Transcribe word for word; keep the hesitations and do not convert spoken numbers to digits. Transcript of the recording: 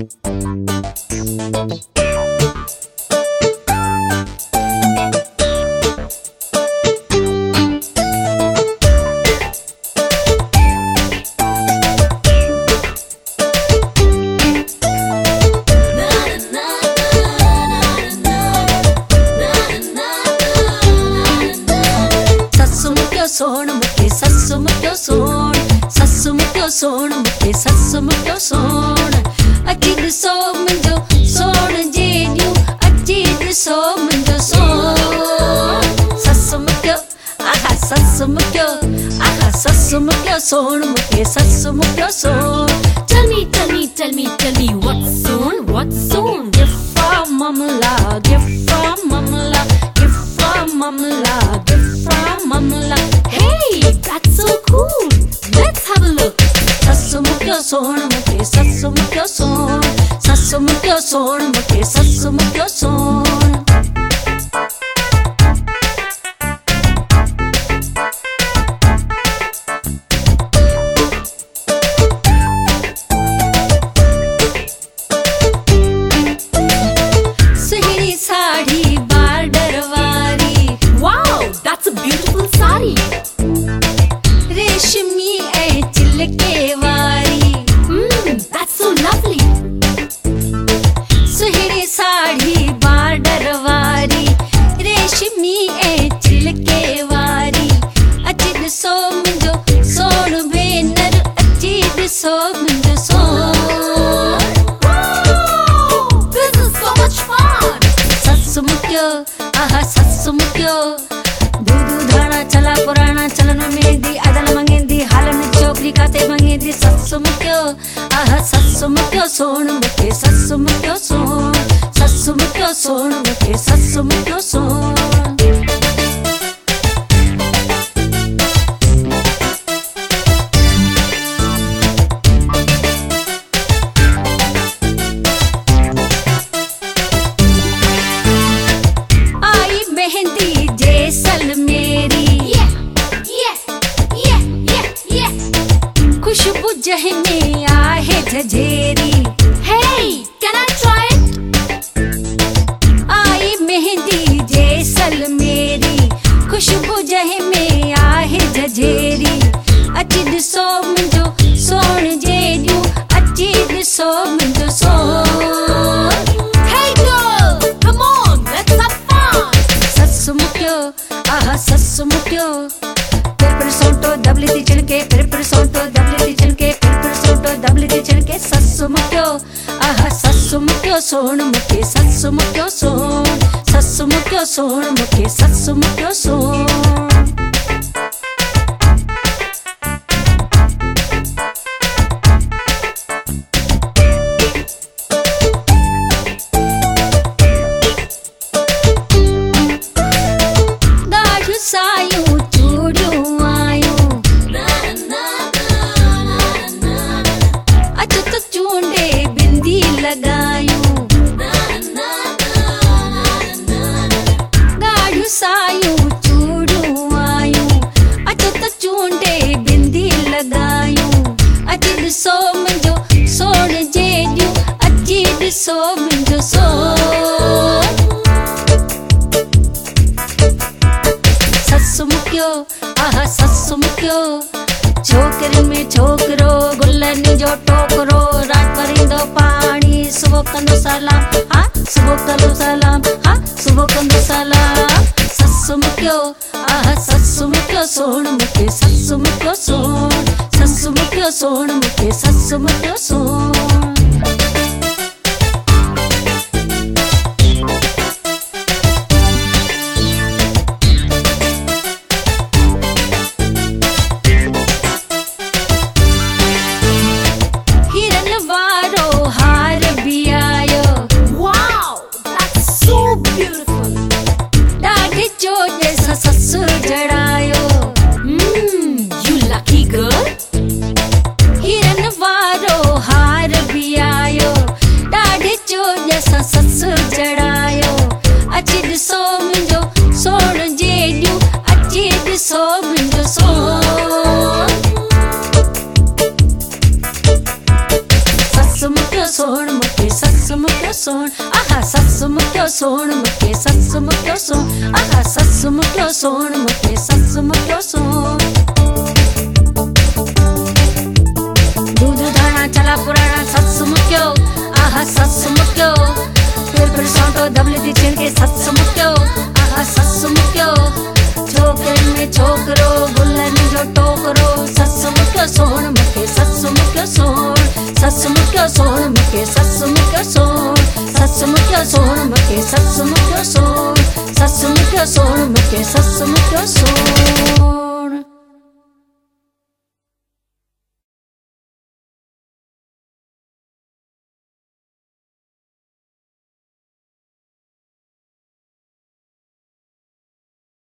सोण मुके ससु मुक्यो सोण ससु मुक्यो सोण मुके ससु मुक्यो सोण अची ॾिसो मुंहिंजो सोण जेॾियूं अची ॾिसो मुंहिंजो सोण ससु मुक्यो आहा ससु मुक्यो आहा ससु मुक्यो सोण मुके ससु मुक्यो सोण Tell me, tell me, tell me, tell me what soon, what soon? Gift from Mamla, gift from Mamla, gift from Mamla, gift from Mamla. Hey, that's so cool. Let's have a look. ससु मुक्यो सोण मुके ससु मुक्यो सोण ससु मुक्यो सोण मुके ससु मुक्यो सोण सुहिणी साड़ी बार्डर वारी Wow, that's a beautiful sari. रेशमी ऐं चिलके वारी Hmm, that's so lovely. सुहिणी साड़ी बार्डर वारी रेशमी ऐं चिलके वारी अची ॾिसो मुंहिंजो सोण भेनर अची ॾिसो मुंहिंजो सोण Wow, this is so much fun. ससु मुक्यो आहा ससु मुक्यो दूधू धाणा चला पुराणा चलन मेंदी अदल मंगेंदी हालन छोकरी काते मंगेंदी ससु मुक्यो आहा ससु मुक्यो सोण मुके ससु मुक्यो सोण ससु मुक्यो सोण मुके ससु मुक्यो सोण आई mehndi Jaisalmeri Yeah, yeah, yeah, yeah, yeah. खुशबू जहने आहे झझेरी Hey, can I try it? आई मेहंदी जैसलमेरी खुशबू जहमे आहे झझेरी अची ॾिसो मुंहिंजो सोण जेॾियूं अची ॾिसो मुंहिंजो सोण Hey girl, come on, let's have fun. ससु मुक्यो आहा ससु मुक्यो फिर फिर सोटो दबली थी छिड़के फिर फिर सोटो दबली थी छिड़के फिर फिर सोटो दबली थी छिड़के ससु मुक्यो आहा ससु मुक्यो सोण मुके ससु मुक्यो सोण ससु मुक्यो सोण मुके ससु मुक्यो सोण ॾाढियूं सायूं चूड़ियूं आयूं अच त चूंडे बिंदी लॻायूं ॾाढियूं सायूं चूड़ियूं आयूं अच त चूंडे बिंदी लॻायूं अची ॾिसो मुंहिंजो सोण जेॾियूं अची ॾिसो मुंहिंजो सोण ससु मुक्यो आहा ससु मुक्यो छोकिरी में छोकिरो गुलनि जो टोकरो रात भरींदो पाणी सुबुह कंदो सलाम हा सुबुह कंदो सलाम हा सुबुह कंदो सलाम ससु मुक्यो आहा ससु मुक्यो सोण मुके ससु मुक्यो सोण ससु मुक्यो सोण मुके ससु मुक्यो सोण हिरन वारो हार बि आयो Wow, that's so beautiful. ॾाढे जोजे सां ससु जड़ायो Hmm, you lucky girl. हिरन वारो हार सोण मूंखे ससु मूंखे सोण आहा ससु मूंखे सोण मूंखे ससु मूंखे सोण दूध धाणा चला पुराणा ससु मूंखे आहा ससु मूंखे फिर फिर सौंटो दबली थी छिणके ससु मूंखे आहा ससु मूंखे छोकिरनि में छोकिरो गुलनि जो टोकरो ससु मूंखे सोण मूंखे ससु मूंखे सोण ससु मूंखे सोण मूंखे ससु मूंखे सोण ससु मूंखे सोण मूंखे ससु मूंखे सोण ससु मूंखे सोण मूंखे ससु मूंखे सोण